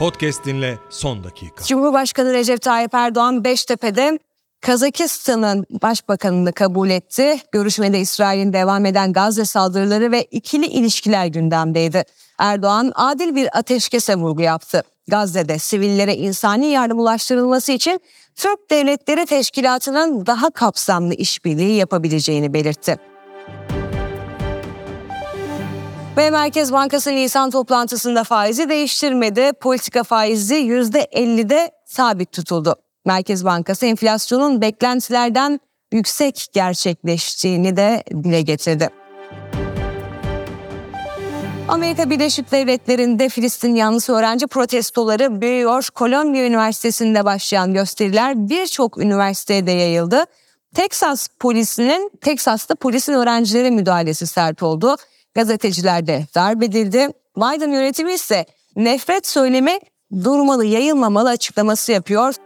Podcast dinle son dakika. Cumhurbaşkanı Recep Tayyip Erdoğan Beştepe'de Kazakistan'ın başbakanını kabul etti. Görüşmede İsrail'in devam eden Gazze saldırıları ve ikili ilişkiler gündemdeydi. Erdoğan adil bir ateşkese vurgu yaptı. Gazze'de sivillere insani yardım ulaştırılması için Türk Devletleri Teşkilatı'nın daha kapsamlı işbirliği yapabileceğini belirtti. Ve Merkez Bankası Nisan toplantısında faizi değiştirmedi. Politika faizi %50'de sabit tutuldu. Merkez Bankası enflasyonun beklentilerden yüksek gerçekleştiğini de dile getirdi. Amerika Birleşik Devletleri'nde Filistin yanlısı öğrenci protestoları büyüyor. Kolombiya Üniversitesi'nde başlayan gösteriler birçok üniversiteye de yayıldı. Teksas'ta polisin öğrencilere müdahalesi sert oldu. Gazeteciler de darp edildi. Biden yönetimi ise nefret söylemi durmalı, yayılmamalı açıklaması yapıyor.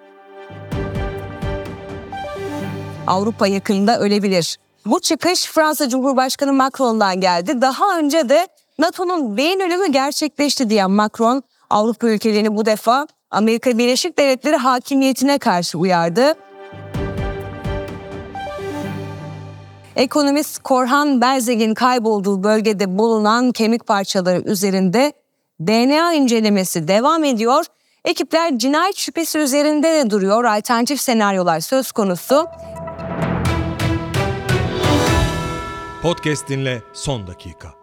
Avrupa yakında ölebilir. Bu çıkış Fransa Cumhurbaşkanı Macron'dan geldi. Daha önce de NATO'nun beyin ölümü gerçekleşti diyen Macron, Avrupa ülkelerini bu defa Amerika Birleşik Devletleri hakimiyetine karşı uyardı. Ekonomist Korhan Berzeg'in kaybolduğu bölgede bulunan kemik parçaları üzerinde DNA incelemesi devam ediyor. Ekipler cinayet şüphesi üzerinde de duruyor. Alternatif senaryolar söz konusu. Podcast dinle son dakika.